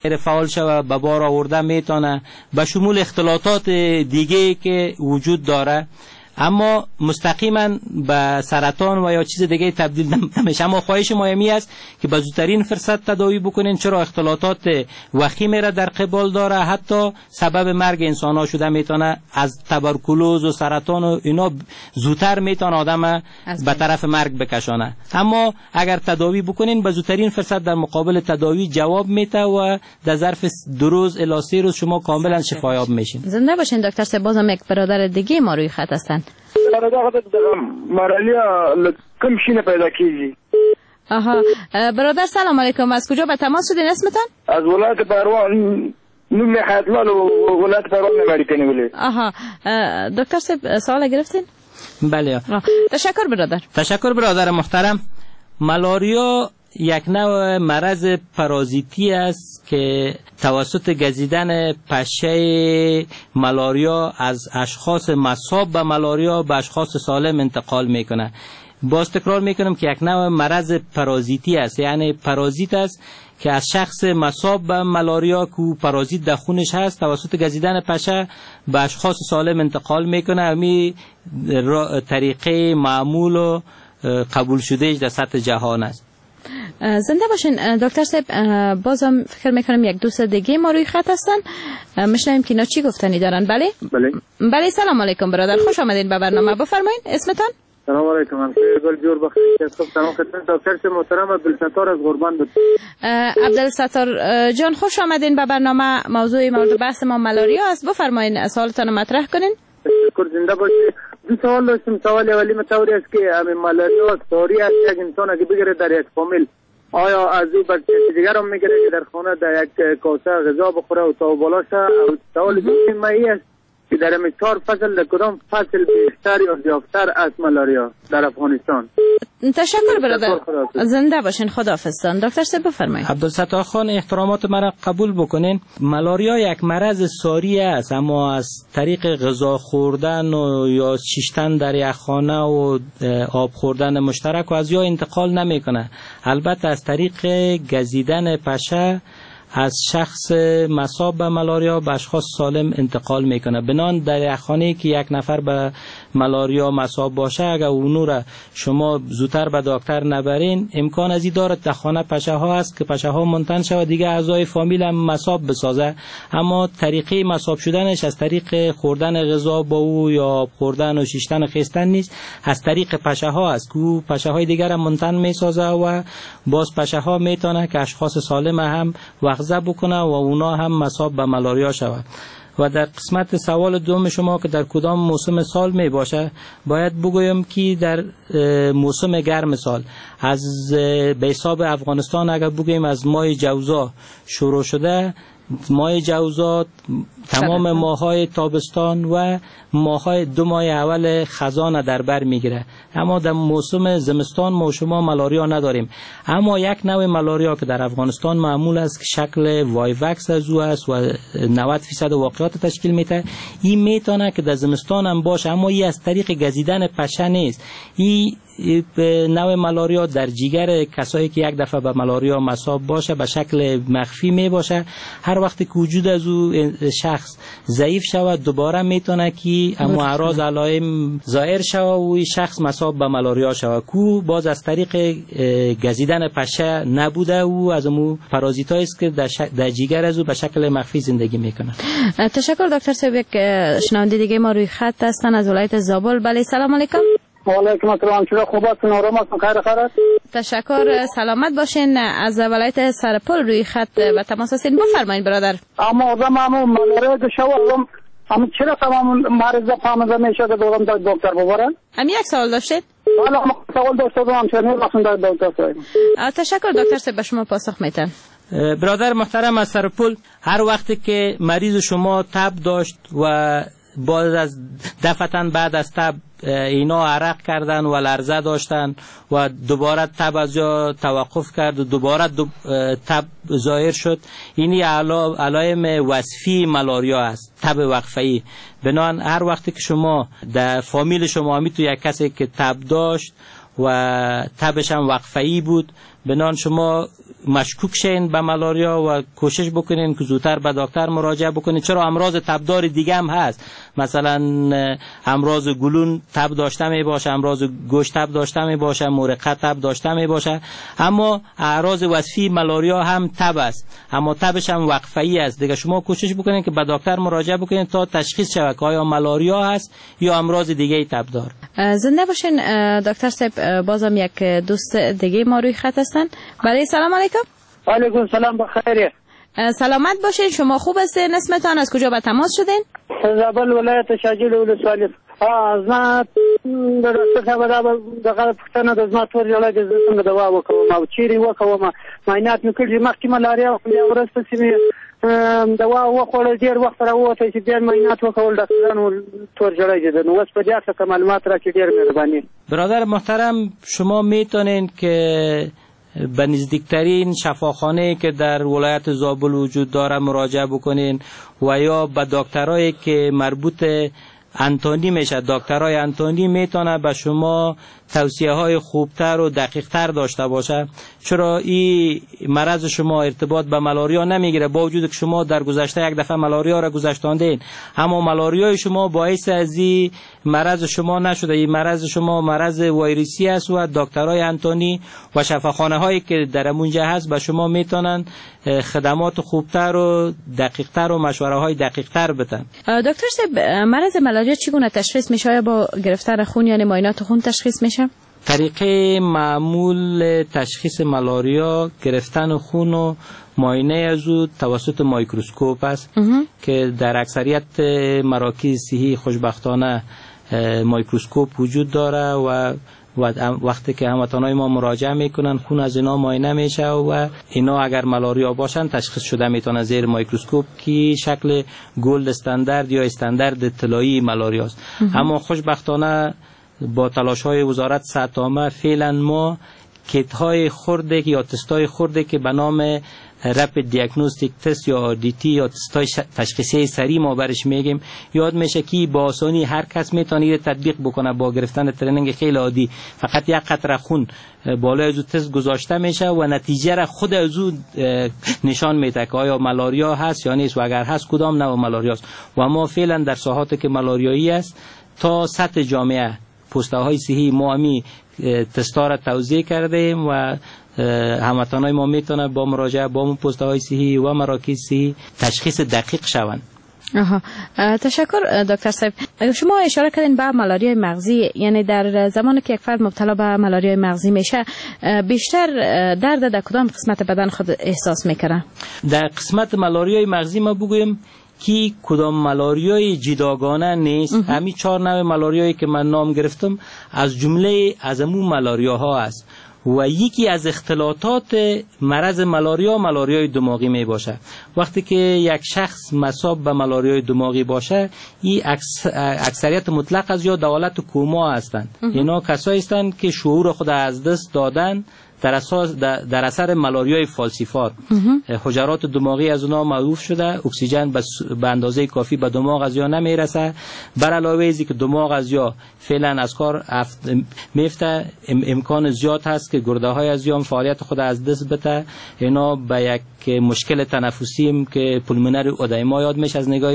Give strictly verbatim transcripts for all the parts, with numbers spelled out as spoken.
غیر فعال شود به بار آورده میتونه به شمول اختلاطات دیگه که وجود داره، اما مستقیما به سرطان و یا چیز دیگه تبدیل نمیشه. اما خواهش ما همی است که به زودترین فرصت تداوی بکنین، چرا اختلاطات وخیمی را در قبال داره، حتی سبب مرگ انسان ها شده میتونه. از تبرکلوز و سرطان و اینا زودتر میتونه آدم به طرف مرگ بکشانه. اما اگر تداوی بکنین به زودترین فرصت در مقابل تداوی جواب میده و در ظرف دو روز الی سه روز شما کاملا شفایاب میشین. زنده باشین دکتر صاحب. بازم یک برادر دیگه ما روی خط هستن. مرالیا کم شینه پیدا کیږي. آها برادر سلام علیکم، از کجا به تماس شدین؟ اسمتان؟ از ولایت پروان، نوم حیاتلال و ولایت پروان امریکایی ولی. آها دکتر صاحب سوال گرفتین؟ بله. تشکر برادر. تشکر برادر محترم. ملاریا یک نوع مرض پارازیتی است که توسط گزیدن پشه ملاریا از اشخاص مصاب به ملاریا به اشخاص سالم انتقال میکنه. باز تکرار میکنم که یک نوع مرض پارازیتی است، یعنی پارازیت است که از شخص مصاب به ملاریا که پارازیت در خونش هست توسط گزیدن پشه به اشخاص سالم انتقال میکنه. امی طریقه معمول و قبول شده در سطح جهان است. زنده باشین دکتر صاحب. بازم فکر میکنم یک دوست دیگه ما روی خط هستن، میشنویم که اینا چی گفتنی دارن. بله بله بله. سلام علیکم برادر، خوش آمدین به برنامه. بفرمایید اسمتان؟ سلام علیکم. من گل جور بخیر. خب سلام خدمت دکتر صاحب محترم عبدالستار از قربان بود. عبدالستار جان خوش آمدین به برنامه. موضوع مورد بحث ما ملاریا است. بفرمایید سوالتان رو مطرح کنین. تشکر. زنده باشید. دو سوال داشتم. سوال اولی متوری است که همین ملاریا ساری است یک انسان اگه بگیره در یک فامیل، آیا از این بچه دیگر هم میگیره که در خانه در یک کاسه غذا بخوره و تا بالا شه؟ سوال دوم مایی است که در همین چهار فصل در کدام فصل بیشتر یا زیادتر از ملاریا در افغانستان؟ تشکر برادر. زنده باشین. خداحافظتان. دکتر صاحب بفرمایید. عبدالستار خان احترامات مرا قبول بکنین. ملاریا یک مرض ساری است، اما از طریق غذا خوردن و یا شیشتن در یک خانه و آب خوردن مشترک و از یا انتقال نمیکنه. البته از طریق گزیدن پشه از شخص مصاب به ملاریا به اشخاص سالم انتقال میکنه. بنان در یک خانه که یک نفر به ملاریا مصاب باشه، اگر اونو را شما زودتر به دکتر نبرین، امکان از این دارد در خانه پشه ها هست که پشه ها منتن شود دیگه اعضای فامیل هم مصاب بسازه. اما طریقه مصاب شدنش از طریق خوردن غذا با او یا خوردن و شیشتن و خیستن نیست، از طریق پشه ها است که او پشه های دیگر هم منتن میسازه و باز پشه ها میتونه که اشخاص سالم هم وقزه بکنه و اونا هم مصاب به ملاریا شود. و در قسمت سوال دوم شما که در کدام موسم سال می باشه، باید بگویم که در موسم گرم سال از به حساب افغانستان اگر بگویم از ماه جوزا شروع شده، ماه جوزا تمام ماهای تابستان و ماهای دو ماه اول خزان در بر میگیره. اما در موسم زمستان ما شما ملاریا نداریم. اما یک نوع ملاریا که در افغانستان معمول است که شکل وایوکس از او است و نود درصد واقعات تشکیل میده، این میتونه که در زمستان هم باشه، اما این از طریق گزیدن پشه نیست. این نوع ملاریا در جگر کسایی که یک دفعه به ملاریا مصاب باشه به شکل مخفی می باشه. هر وقتی که وجود از او شخص ضعیف شود دوباره میتونه که اما اعراض علائم ظاهر شود و شخص مصاب به ملاریا شود که باز از طریق گزیدن پشه نبوده و از امو پارازیتایی است که در, شک... در جگر از او به شکل مخفی زندگی میکنه. تشکر دکتر صاحب. یک شنونده دیگه ما روی خط هستن از ولایت زابل. بله سلام علیکم. و علیکم السلام. چرا خوب هستین؟ آرام هستین؟ خیر خیرت؟ تشکر. سلامت باشین. از ولایت سرپل روی خط و تماس هستین. بفرمایید برادر. اما آدم همون ملاریا که شو آدم همون چرا تمام مریض فهمده میشه که دورم در دکتر ببرن؟ هم یک سوال داشتید؟ بله هم سوال داشتم هم چه نمیرسون در دکتر صاحب. تشکر دکتر صاحب، به شما پاسخ میتن. برادر محترم از سرپل، هر وقتی که مریض شما تب داشت و باز از دفعتاً بعد از تب اینا عرق کردن و لرزه داشتن و دوباره تب از جا توقف کرد و دوباره دو تب ظاهر شد، اینی علائم وصفی ملاریا است، تب وقفه‌ای. بنابراین هر وقتی که شما در فامیل شما می تو یک کسی که تب داشت و تبش هم وقفه‌ای بود، بنابراین شما مشکوک شین به مالاریا و کوشش بکنین که زودتر به دکتر مراجعه بکنین. چرا امراض تبدار دیگه هم هست، مثلا امراض گلون تب داشته می باشه، امراض گوشت تب داشته می باشه، مرقه تب داشته می باشه، اما اعراض وصفی مالاریا هم تب است، اما تبش هم وقفه‌ای است. دیگه شما کوشش بکنین که به دکتر مراجعه بکنین تا تشخیص شود که آیا مالاریا هست یا امراض دیگه تبدار. زنده باشین دکتر صاحب. بازم یک دوست دیگه ما روی خط هستن. بله سلام علیکم. علیکم سلام، بخیر. سلامت باشین. شما خوب هستین؟ اسمتان از کجا به تماس شدین؟ زابل ولایت شاجل ولسوالی. از ما در څه خبره دغه پښتنه د زما تور جوړه د څنګه دوا وکوم او چیرې وکوم معاینات مې کړي مخکې ملاریا خو بیا ورسته چې مې دوا وخوړل ډېر وخت راووتی چې بیا معاینات وکول ډاکټرانو تور جوړه دي نو اوس په دې څه معلومات راکړي ډېر مهرباني. برادر محترم شما میتونین که به نزدیکترین شفاخانه که در ولایت زابل وجود داره مراجعه بکنین و یا به دکترایی که مربوط انتونی میشه. دکترای انتونی میتونه به شما توصیه های خوبتر و دقیق تر داشته باشه، چرا این مرض شما ارتباط به ملاریا نمیگیره با وجود که شما در گذشته یک دفعه ملاریا را گذشتاندین، اما ملاریای شما باعث از این مرض شما نشده. این مرض شما مرض ویروسی است و دکترای انتونی و شفاخانه هایی که در اونجا هست به شما میتونن خدمات خوبتر و دقیق تر و مشوره های دقیق تر بدن. دکتر صاحب مرض ملاریا چگونه تشخیص میشه؟ یا با گرفتن خون یعنی معاینات خون تشخیص میشه؟ طریقه معمول تشخیص ملاریا گرفتن خون و معاینه از او توسط میکروسکوپ است که در اکثریت مراکز صحی خوشبختانه میکروسکوپ وجود داره و وقتی که هموطنای ما مراجعه میکنن خون از اینا معاینه میشه و اینا اگر ملاریا باشن تشخیص شده میتونه زیر میکروسکوپ که شکل گلد استاندارد یا استاندارد طلایی ملاریا است. اما خوشبختانه با تلاش های وزارت صحت عامه فعلا ما کیت های خرده یا تستای خرده که به نام رپید دیاگنوستیک تست یا آر دی تی یا تستای تشخیصی سریع ما برش میگیم یاد میشه که با آسانی هر کس میتونه تطبیق بکنه. با گرفتن ترنینگ خیلی عادی فقط یک قطره خون بالای از تست گذاشته میشه و نتیجه را خود از او نشان میده که آیا ملاریا هست یا نیست و اگر هست کدام نوع ملاریا است. و ما فعلا در ساحاتی که ملاریایی است تا سطح جامعه پوسته های صحی ما همی تستا را توزیع کردیم و هموطنای ما میتونه با مراجعه با اون پوسته های صحی و مراکز صحی تشخیص دقیق شوند. آها تشکر دکتر صاحب. شما اشاره کردین به مالاریای مغزی، یعنی در زمانی که یک فرد مبتلا به مالاریای مغزی میشه بیشتر درد در کدام قسمت بدن خود احساس میکنه؟ در قسمت مالاریای مغزی ما بگویم که کدام مالاریای جداگانه نیست. همین چهار نوع مالاریایی که من نام گرفتم از جمله از امون مالاریاها است و یکی از اختلاطات مرض ملاریا ملاریای دماغی می باشه. وقتی که یک شخص مصاب به ملاریای دماغی باشه این اکثریت مطلق از یا دولت کوما هستند. اینا کسایی هستند که شعور خود از دست دادن در اساس در اثر ملاریای فالسیفات. حجرات دماغی از اونها موقوف شده، اکسیژن به اندازه کافی به دماغ از یا نمیرسه. بر علاوه ازی که دماغ از یا فعلا از کار میفته، امکان زیاد هست که گرده های از یا فعالیت خود از دست بده. اینا به یک مشکل تنفسی که پولمونری ادیما یاد میشه از نگاه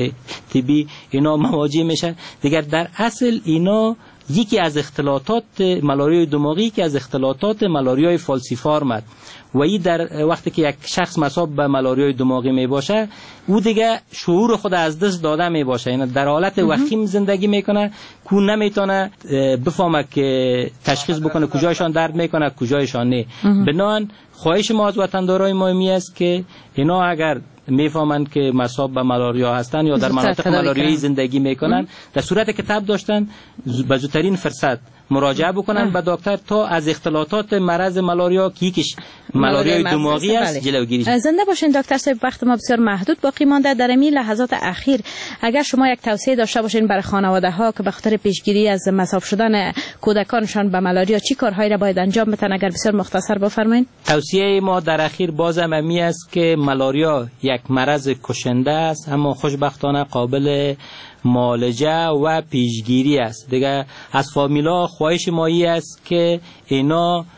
طبی اینا مواجه میشه. دیگر در اصل اینا یکی از اختلاطات ملاریای دماغی که از اختلاطات ملاریای فالسیفارم و این در وقتی که یک شخص مصاب به ملاریای دماغی می باشه او دیگه شعور خود از دست داده می باشه، یعنی در حالت وخیم زندگی میکنه که نمیتونه بفهمه که تشخیص بکنه کجایشان درد میکنه کجایشان نه. بنابراین خواهش ما از وطندارای ما می است که اینا اگر میفهمند که مصاب به ملاریا هستند یا در مناطق ملاریایی زندگی میکنن در صورت که تب داشتن به زودترین فرصت مراجعه بکنن به دکتر تا از اختلاطات مرض ملاریا که یکیش ملاریای دماغی است جلوگیری شود. زنده باشین دکتر صاحب. وقت ما بسیار محدود باقی مانده. در این لحظات اخیر اگر شما یک توصیه داشته باشین برای خانواده ها که به خاطر پیشگیری از مصاب شدن کودکانشان به ملاریا چی کارهایی را باید انجام بدن اگر بسیار مختصر بفرمایید؟ توصیه ما در اخیر بازم امی است که ملاریا یک مرض کشنده است اما خوشبختانه قابل معالجه و پیشگیری است. دیگه از فامیلا خواهش مایی است که اینا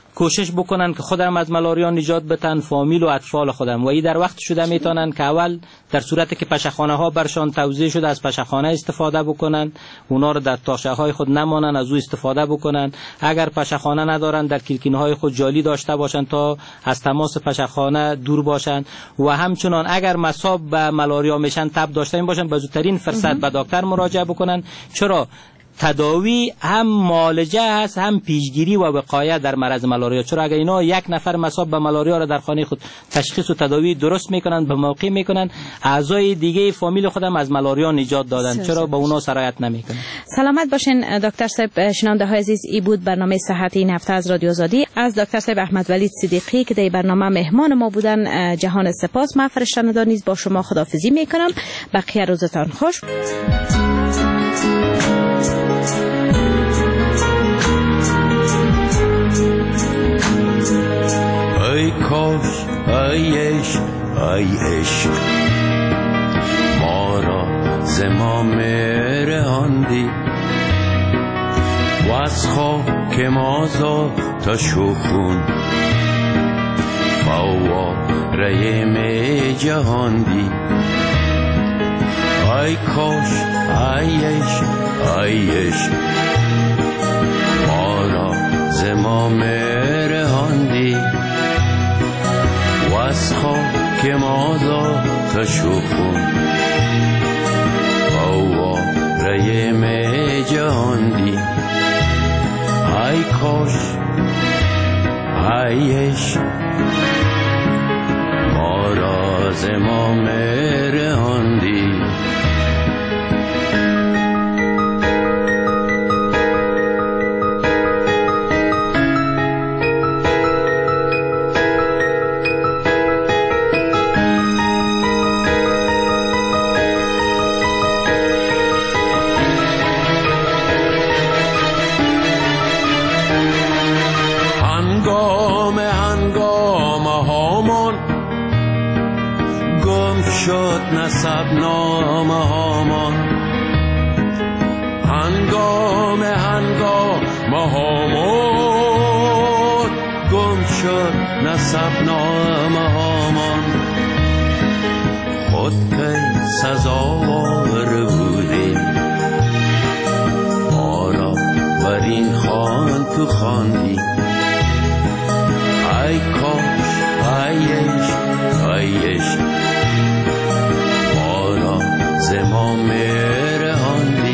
کوشش بکنن که خودم از ملاریا نجات بدن، فامیل و اطفال خودم، و این در وقت شده میتونن که اول در صورتی که پشخانه ها برشان توزیع شده از پشخانه استفاده بکنن، اونا رو در تاشه های خود نمانن، از او استفاده بکنن. اگر پشخانه ندارن در کلکینه های خود جالی داشته باشن تا از تماس پشخانه دور باشن، و همچنان اگر مصاب به ملاریا میشن تب داشته باشن به زودترین فرصت به دکتر مراجعه بکنن. چرا تداوی هم معالجه است هم پیشگیری و وقایه در مرض ملاریا. چرا اگر اینا یک نفر مصاب به ملاریا را در خانه خود تشخیص و تداوی درست میکنن، به موقع میکنن، اعضای دیگه فامیل خودم از ملاریا نجات دادن. چرا به اونا سرایت نمیکنن؟ سلامت باشین دکتر صاحب. شنونده های عزیز، ای بود برنامه صحت این هفته از رادیو آزادی از دکتر صاحب احمد ولی صدیقی که در برنامه مهمان ما بودن. جهان سپاس. من فرشته‌ندار نیز با شما خداحافظی میکنم. بقیه روزتان خوش. ای کاش ای عشق ای عشق ما را ز ما رهاندی، و از خاک ما تا شخون فواره می جهاندی. ای کاش ای عشق ای عشق ما را ز ما رهاندی، و از خاک ما تا شخون فواره می جهاندی. ای کاش ای عشق ما را ز ما رهاندی. شد نسب نامه هامان، هنگام هنگام هامان گم شد نسب نامه هامان. خود که سزاوار بودیم ما را بر این خوان تو خواندی. ای کاش ای عشق ای عشق ز ما رهاندی،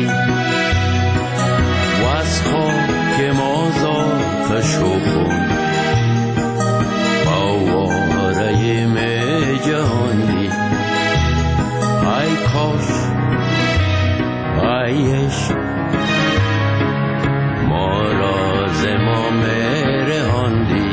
و از خاک ما تا شخون فواره می جهاندی. ای کاش ای عشق ما را ز ما رهاندی.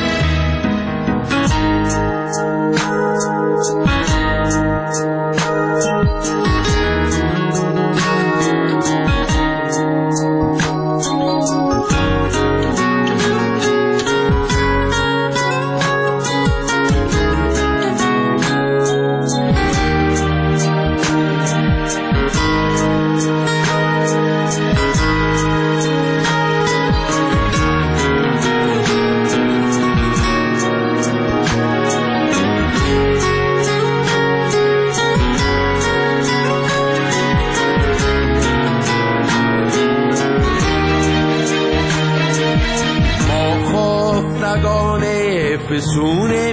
فسونیم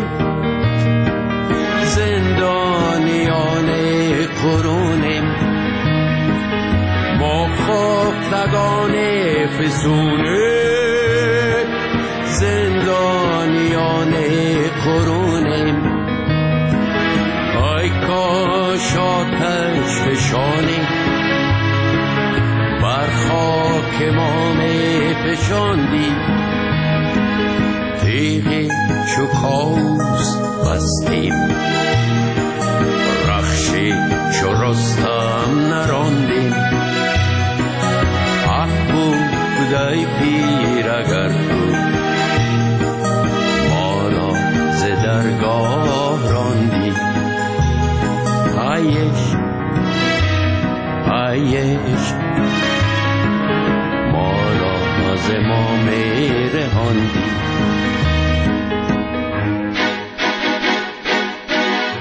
زندانیان قرونیم، ما خفتگان فسونیم زندانیان قرونیم. ای کاش آتش فشانی بر خاک ما می فشاندی، تیغی چو کاوس بستیم رخشی چو رستم نراندیم. اه بود ای پیر اگر تو ما را ز درگاه راندی. ای عشق ای عشق